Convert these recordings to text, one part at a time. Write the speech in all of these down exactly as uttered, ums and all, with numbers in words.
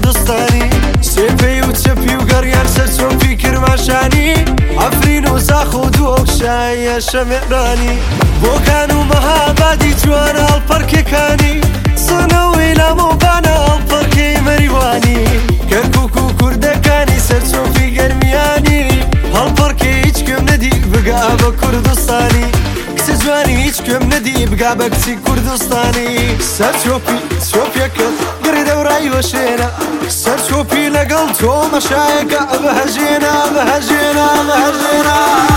کوردستانی سێپەی و چەپی و گەڕیان سەر چۆپی کرماشانی ئەفرین و زاخ و دووەکشایە شەمێرانی بۆکان و مەهابادی جوان هەڵپەرکێکانی سنەوەی لامۆبانە هەڵپەرکەی مەریوانی کەرکووک و کوردەکانی سەر چۆپی گەرمیانی هەڵپەرکەی هیچ کوێم نەدی بگا بە کوردستانی کچە جوانی هیچ کوێم نەدی بگا بە کچی کوردستانی سەر چۆپی چۆپیەکەت گڕی دەورای وەشێنە سەر چۆپی لەگەڵ تۆ مەشایەکە بەهەژێنە بەهەژێنە بەهەژێنە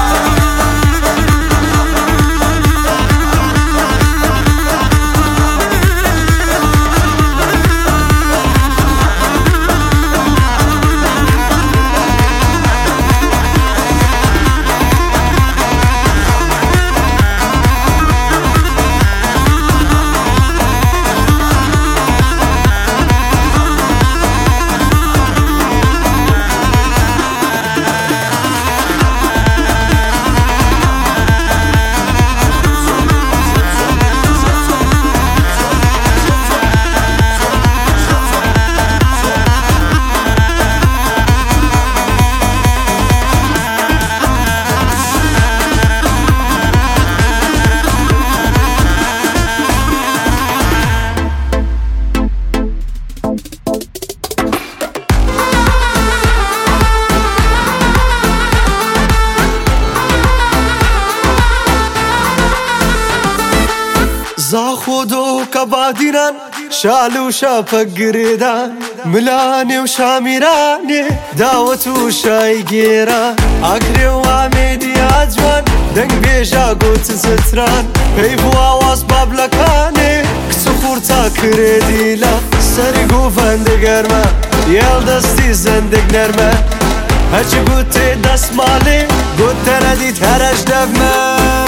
زاخۆ دۆکە بادیران شال و شاپەک گرێدان ملانێ و شامیرانێ داوەت و شای گێران ئاگرێ و ئامێدی ئاجوان دەنگ بێژا گوت زتران پێی بواواز بابلەکانێ کچ و خوورتا کرێ دیلە سەری گوڤەندە گەرمە یێڵ دەستی زەندێک نەرمە هەرچی گوتێ دەسماڵێ گوت تەنەدیت هەرەش دەبمە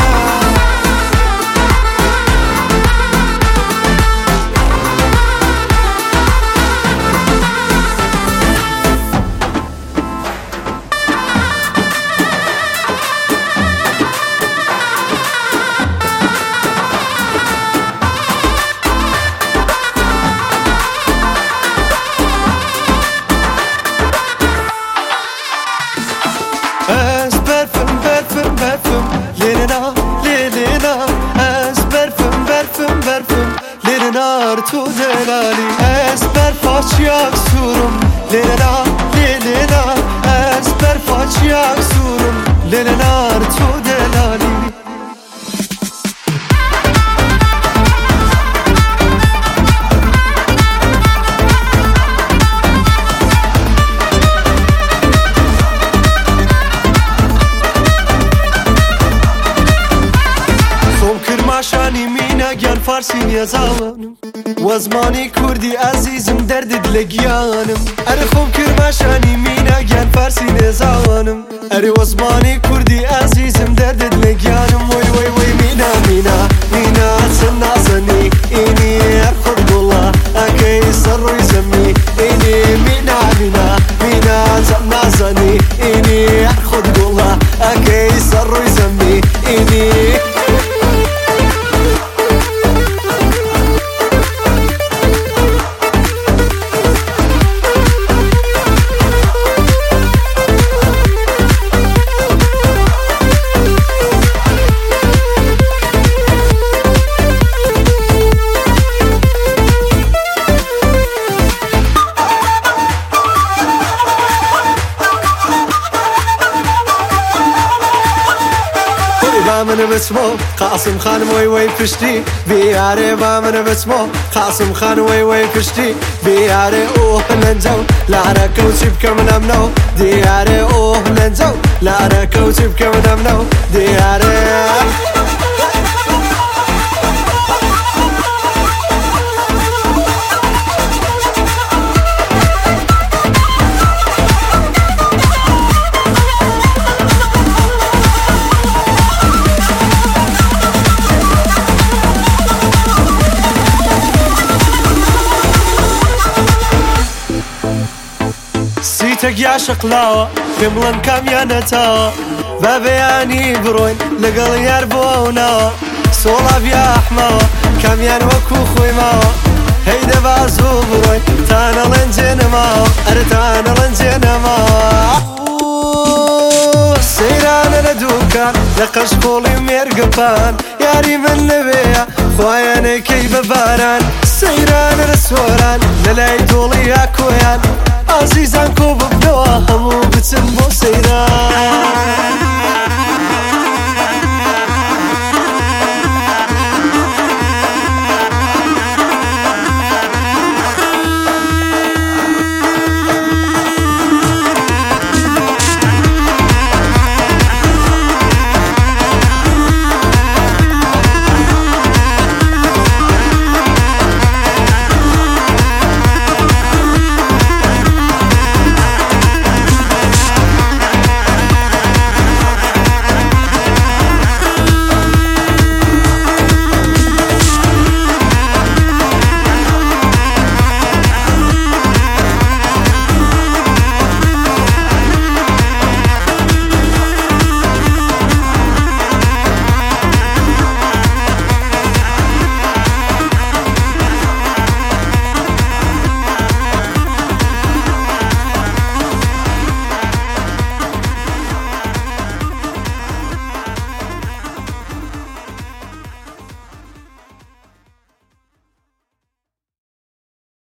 تو دلالی از بر پاچیاک سورم لیلا لیلا از بر پاچیاک سورم لیلا تو دلالی خۆم کرماشانی مینە گیان فارسی نیەزاوانم وەزمانی کوردی ئازیزم دەردت لە گیانم ئەرێ خۆم کرماشانی مینە گیان فارسی نێزاوانم ئەرێ وەزمانی کوردی ئازیزم دەردت لە گیانم وەی وەی وەی مینا مینا مینا چەند نازەنی ئینی هەر خۆت گوڵە ئەکەی سەر ڕووی زەمی ئینی مینا مینا مینا چەند نازەنی ئینی هەر خۆت گوڵە ئەکەی سەر ڕووی زەمی ئینی من بسمو قاسم خان وی وی پشتی بیاره با من بسمو قاسم خان وی وی پشتی بیاره اوه لنجو لعنه کوچی بکم نمنو دیاره اوه لنجو لعنه کوچی بکم نمنو دیاره تەگیا شەقلاوە پێم بڵێن کامیان نەتاوە بە بەیانی بڕۆین لەگەڵ یار بۆ ئەو ناوە سۆڵاوی ئەحماوە کامیان وەکو خۆی ماوە هيدا بازو بروي تانا لنجنما أرتانا لنجنما سيرانا ندوكان لقش قولي ميرقبان ياري من نبيا خواياني كي بباران سيرانا رسولان للاي طولي اكويان